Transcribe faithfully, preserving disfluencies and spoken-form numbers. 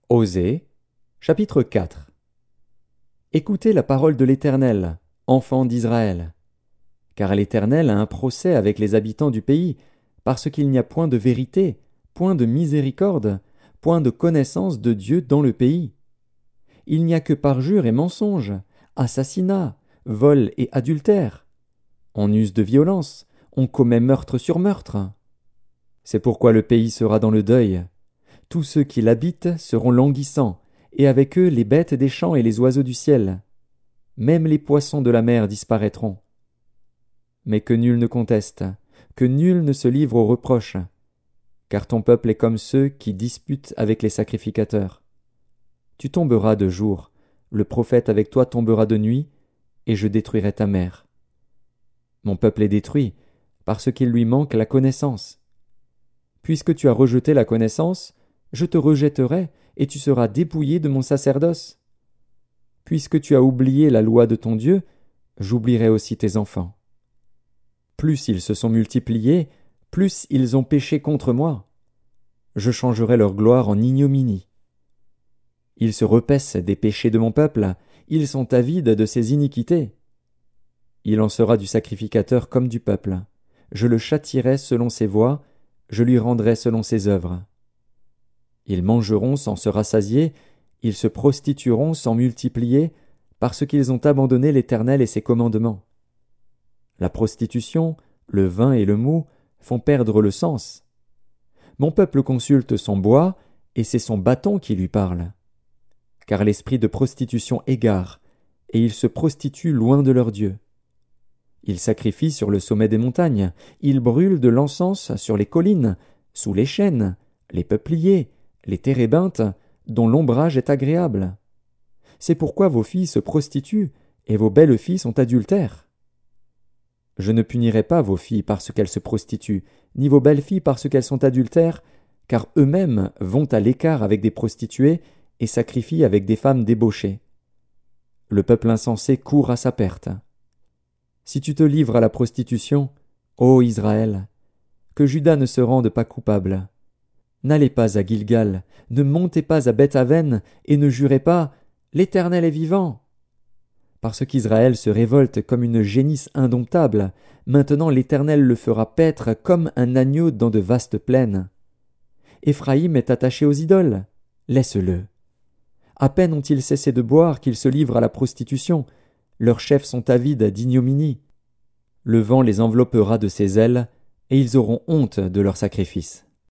Osée, chapitre quatre. Écoutez la parole de l'Éternel, enfants d'Israël. Car l'Éternel a un procès avec les habitants du pays, parce qu'il n'y a point de vérité, point de miséricorde, point de connaissance de Dieu dans le pays. Il n'y a que parjure et mensonge, assassinat, vol et adultère. On use de violence, on commet meurtre sur meurtre. C'est pourquoi le pays sera dans le deuil. Tous ceux qui l'habitent seront languissants, et avec eux les bêtes des champs et les oiseaux du ciel. Même les poissons de la mer disparaîtront. Mais que nul ne conteste, que nul ne se livre aux reproches, car ton peuple est comme ceux qui disputent avec les sacrificateurs. Tu tomberas de jour, le prophète avec toi tombera de nuit, et je détruirai ta mère. Mon peuple est détruit, parce qu'il lui manque la connaissance. Puisque tu as rejeté la connaissance, je te rejetterai, et tu seras dépouillé de mon sacerdoce. Puisque tu as oublié la loi de ton Dieu, j'oublierai aussi tes enfants. Plus ils se sont multipliés, plus ils ont péché contre moi. Je changerai leur gloire en ignominie. Ils se repaissent des péchés de mon peuple, ils sont avides de ses iniquités. Il en sera du sacrificateur comme du peuple. Je le châtierai selon ses voies, je lui rendrai selon ses œuvres. Ils mangeront sans se rassasier, ils se prostitueront sans multiplier, parce qu'ils ont abandonné l'Éternel et ses commandements. La prostitution, le vin et le mot font perdre le sens. Mon peuple consulte son bois, et c'est son bâton qui lui parle. Car l'esprit de prostitution égare, et ils se prostituent loin de leur Dieu. Ils sacrifient sur le sommet des montagnes, ils brûlent de l'encens sur les collines, sous les chênes, les peupliers, les térébinthes, dont l'ombrage est agréable. C'est pourquoi vos filles se prostituent, et vos belles filles sont adultères. Je ne punirai pas vos filles parce qu'elles se prostituent, ni vos belles filles parce qu'elles sont adultères, car eux-mêmes vont à l'écart avec des prostituées et sacrifient avec des femmes débauchées. Le peuple insensé court à sa perte. Si tu te livres à la prostitution, ô Israël, que Juda ne se rende pas coupable. N'allez pas à Gilgal, ne montez pas à Beth-Aven, et ne jurez pas « L'Éternel est vivant !» Parce qu'Israël se révolte comme une génisse indomptable, maintenant l'Éternel le fera paître comme un agneau dans de vastes plaines. Éphraïm est attaché aux idoles, laisse-le. À peine ont-ils cessé de boire qu'ils se livrent à la prostitution, leurs chefs sont avides d'ignominie. Le vent les enveloppera de ses ailes, et ils auront honte de leurs sacrifices.